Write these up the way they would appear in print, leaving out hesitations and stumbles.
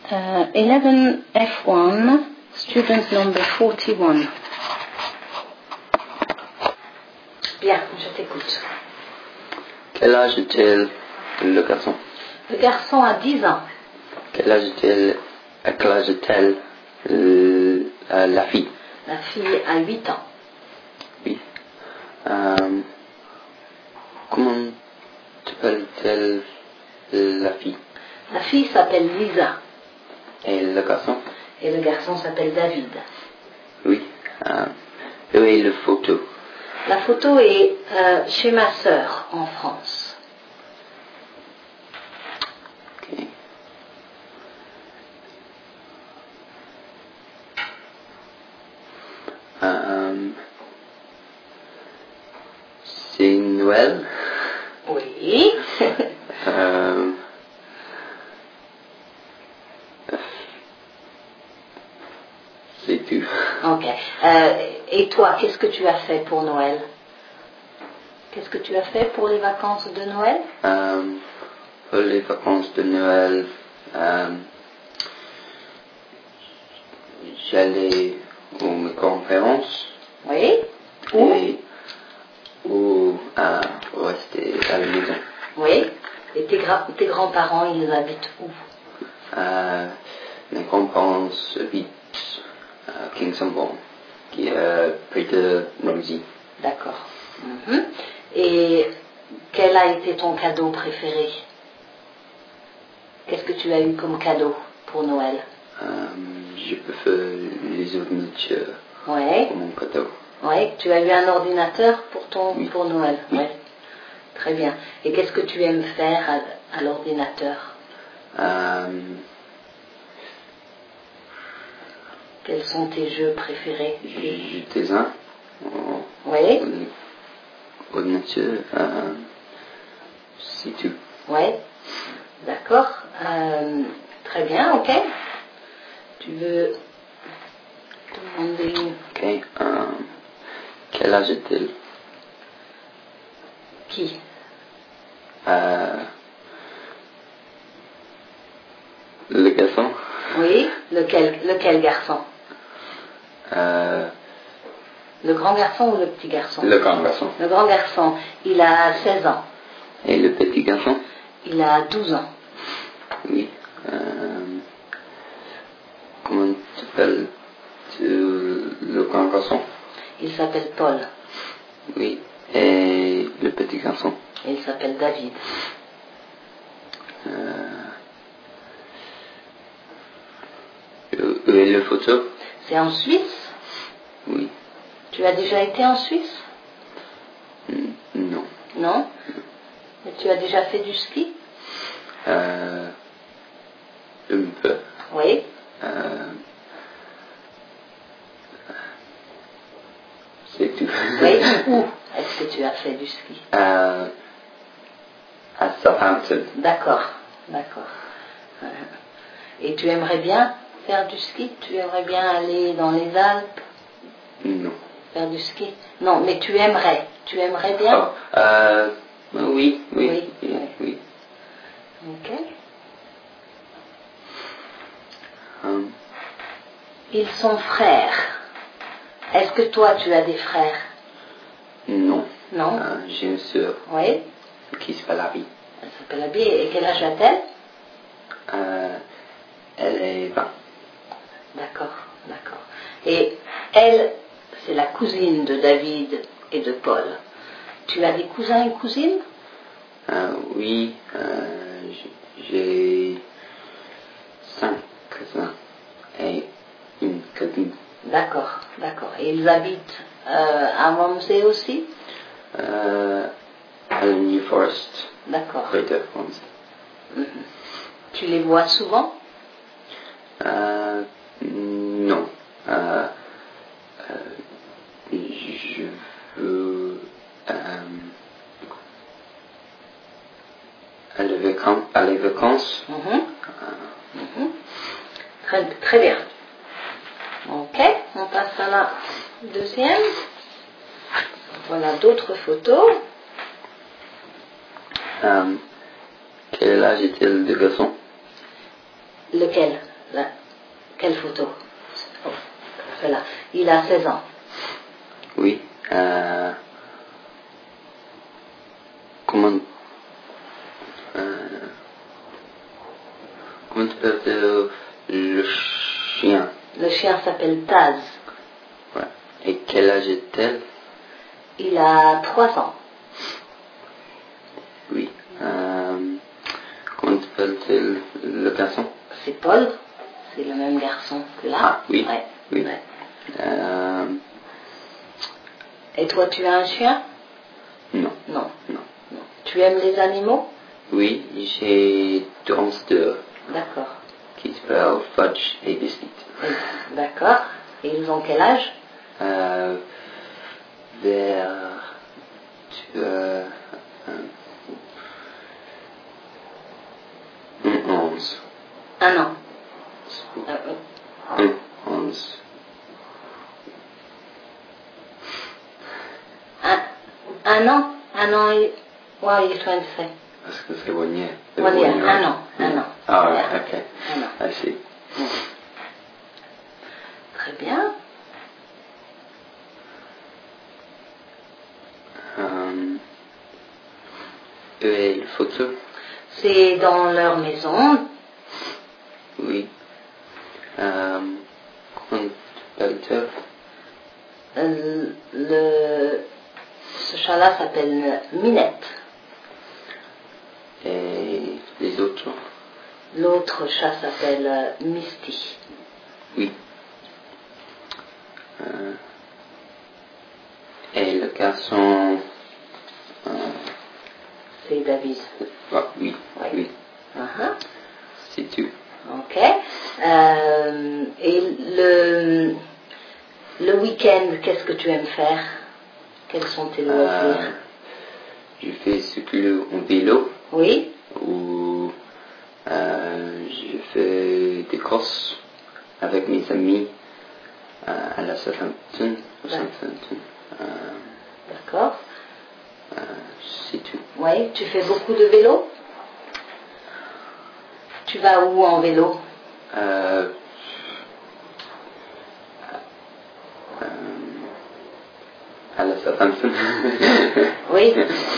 11F1, student number 41. Bien, je t'écoute. Quel âge a-t-il le garçon? Le garçon a 10 ans. Quel âge a-t-elle la fille? La fille a 8 ans. Oui. Comment s'appelle-t-elle la fille? La fille s'appelle Lisa. Et le garçon? Et le garçon s'appelle David. Oui. Où est la photo? La photo est chez ma sœur en France. Ok. C'est Noël? Oui. C'est tout. Ok. Et toi, qu'est-ce que tu as fait pour Noël? Qu'est-ce que tu as fait pour les vacances de Noël? Pour les vacances de Noël, j'allais aux conférences. Oui. Ou rester à la maison. Oui. Et tes grands-parents, ils habitent où? Mes grands-parents habitent à Kingston, qui est près de Rosie. D'accord. Et quel a été ton cadeau préféré? Qu'est-ce que tu as eu comme cadeau pour Noël? Je préfère les ordinateurs pour mon cadeau. Oui, tu as eu un ordinateur Oui. pour Noël. Oui. Ouais. Très bien. Et qu'est-ce que tu aimes faire à l'ordinateur? Quels sont tes jeux préférés? Je dessine. Oui. Ordinateur, c'est tout. Oui. D'accord. Très bien, ok. Tu veux demander... Ok. Quel âge est-il? Qui? Le garçon? Oui. Lequel garçon? Le grand garçon ou le petit garçon? Le grand garçon. Le grand garçon, il a 16 ans. Et le petit garçon? Il a 12 ans. Oui. Comment s'appelle-tu le grand garçon? Il s'appelle Paul. Oui. Et le petit garçon? Il s'appelle David. Où est la photo? C'est en Suisse? Oui. Tu as déjà été en Suisse? Non. Non? Mais tu as déjà fait du ski? Un peu. Oui. C'est tout. Oui. Où est-ce que tu as fait du ski? À Southampton. D'accord. Et tu aimerais bien faire du ski? Tu aimerais bien aller dans les Alpes? Non. Faire du ski? Non, mais tu aimerais. Tu aimerais bien? Oui. Ok. Ils sont frères. Est-ce que toi, tu as des frères? Non. Non. J'ai une sœur. Oui. Qui s'appelle Abby. Elle s'appelle Abby. Et quel âge a-t-elle? Elle est 20. D'accord. Et elle, c'est la cousine de David et de Paul. Tu as des cousins et cousines? Oui. J'ai 5 cousins et une cousine. D'accord. Et ils habitent à Romsey aussi? À New Forest. D'accord. Près de Romsey. Tu les vois souvent? Non. Je veux à les vacances. Très bien. Ok, on passe à la deuxième. Voilà d'autres photos. Quel âge est-il le garçon? Lequel? Là. Quelle photo? Oh, celle-là. Il a 16 ans. Oui. Comment t'appelles le chien? Le chien s'appelle Taz. Ouais. Et quel âge est-elle? Il a 3 ans. Oui. Comment s'appelle-t-il le garçon? C'est Paul. C'est le même garçon que là. Ah, oui. Ouais. Oui. Ouais. Et toi, tu as un chien? Non. Non. Non. Non. Tu aimes les animaux? Oui, j'ai deux hamsters D'accord. qui s'appellent Fudge et Biscuit. D'accord. Et ils ont quel âge? Vers 11. 1 an. 11. Un an? Un an et... What are you trying to say? Parce que c'est 1 year. 1 year. Un an. Un an. Ah, right, okay. Un an. I see. Très bien. Et le photo? C'est dans leur maison. Oui. Comment t'appelles-tu? Ce chat-là s'appelle Minette. Et les autres? L'autre chat s'appelle Misty. Oui. Et le garçon? C'est David. Ah, oui. Oui. Oui. Uh-huh. C'est tout. Ok. Et le week-end, qu'est-ce que tu aimes faire? Quels sont tes loisirs? Je fais circuler en vélo. Oui. Ou je fais des courses avec mes amis à la Southampton. D'accord. C'est tout. Oui. Tu fais beaucoup de vélo? Tu vas où en vélo? À la Southampton. Oui.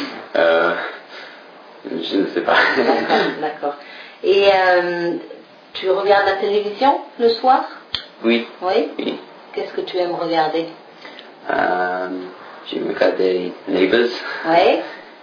Je ne sais pas. D'accord. Et tu regardes la télévision le soir? Oui. Oui. Oui. Qu'est-ce que tu aimes regarder? J'aime regarder Neighbours. Oui.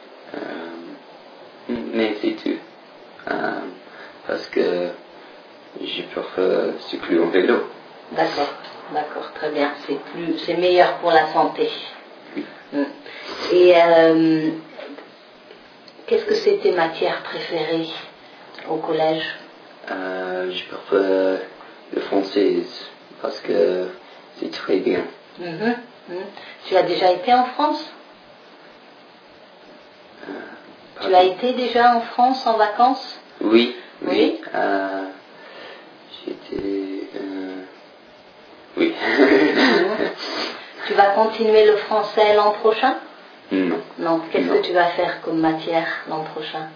Mais c'est tout. Parce que je préfère circuler en vélo. D'accord, d'accord, très bien. C'est meilleur pour la santé. Oui. Et qu'est-ce que c'est tes matières préférées au collège? Je préfère le français parce que c'est très bien. Tu as déjà été en France? Tu as été déjà en France en vacances? Oui. Oui. J'étais... Oui. Tu vas continuer le français l'an prochain? Non. Non. Qu'est-ce que tu vas faire comme matière l'an prochain?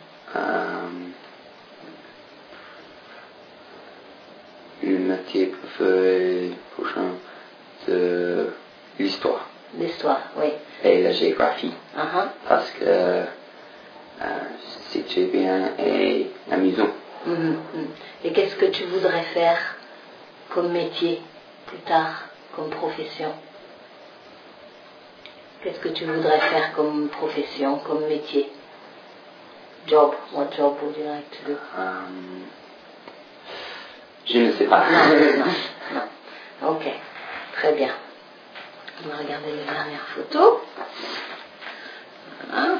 Une matière préférée prochaine, c'est l'histoire. L'histoire, oui. Et la géographie. Parce que c'est très bien et amusant. Et qu'est-ce que tu voudrais faire comme métier plus tard, comme profession? Qu'est-ce que tu voudrais faire comme profession, comme métier? Job. What job would you like to do? Je ne sais pas. Non. Ok, très bien. On va regarder les dernières photos. Voilà.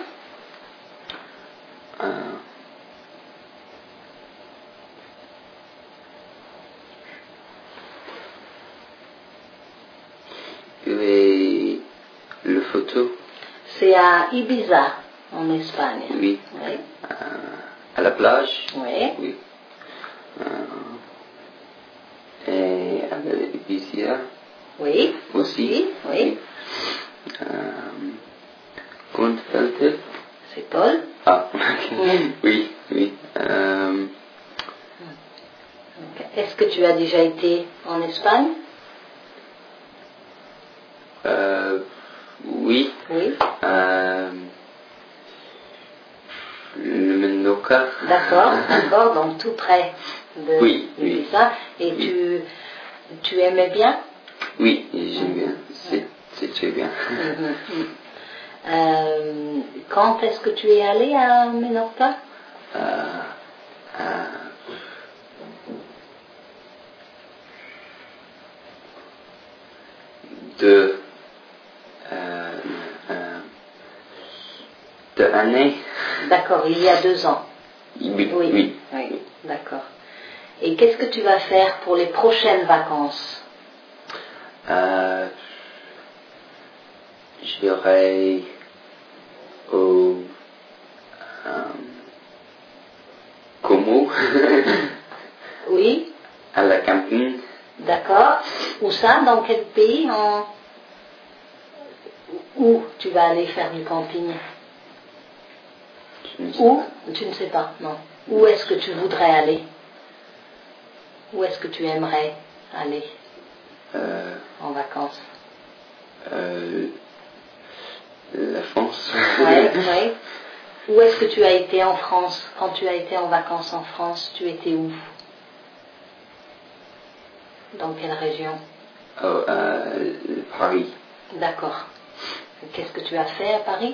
Et le photo? C'est à Ibiza, en Espagne. Oui. Oui. À la plage? Oui. Oui. Et à Ibiza? Oui. Aussi? Oui. Comment s'appelle-t-il? C'est Paul. Ah, oui. Okay. Est-ce que tu as déjà été en Espagne? Oui. Oui. Le Mendoca. D'accord, d'accord, donc tout près de Ibiza. Et tu aimais bien? Oui, j'aime bien. C'est très bien. Quand est-ce que tu es allé à Menorca? Deux années. D'accord, il y a 2 ans. Oui. D'accord. Et qu'est-ce que tu vas faire pour les prochaines vacances? J'irai au Como. Oui. À la campagne. D'accord. Où ça? Dans quel pays? Où tu vas aller faire du camping? Où? Tu ne sais pas, non. Où est-ce que tu voudrais aller? Où est-ce que tu aimerais aller en vacances? La France. Oui. Où est-ce que tu as été en France? Quand tu as été en vacances en France, tu étais où? Dans quelle région? Paris. D'accord. Qu'est-ce que tu as fait à Paris?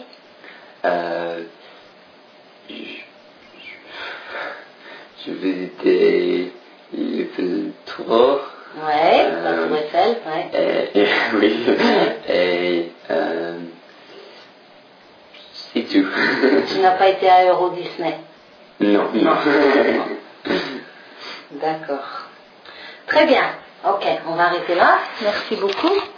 Je visitais le Tour. Ouais, la Tour Eiffel, ouais. Oui. Et c'est tout. Tu n'as pas été à Euro Disney? Non. D'accord. Très bien. Ok, on va arrêter là. Merci beaucoup.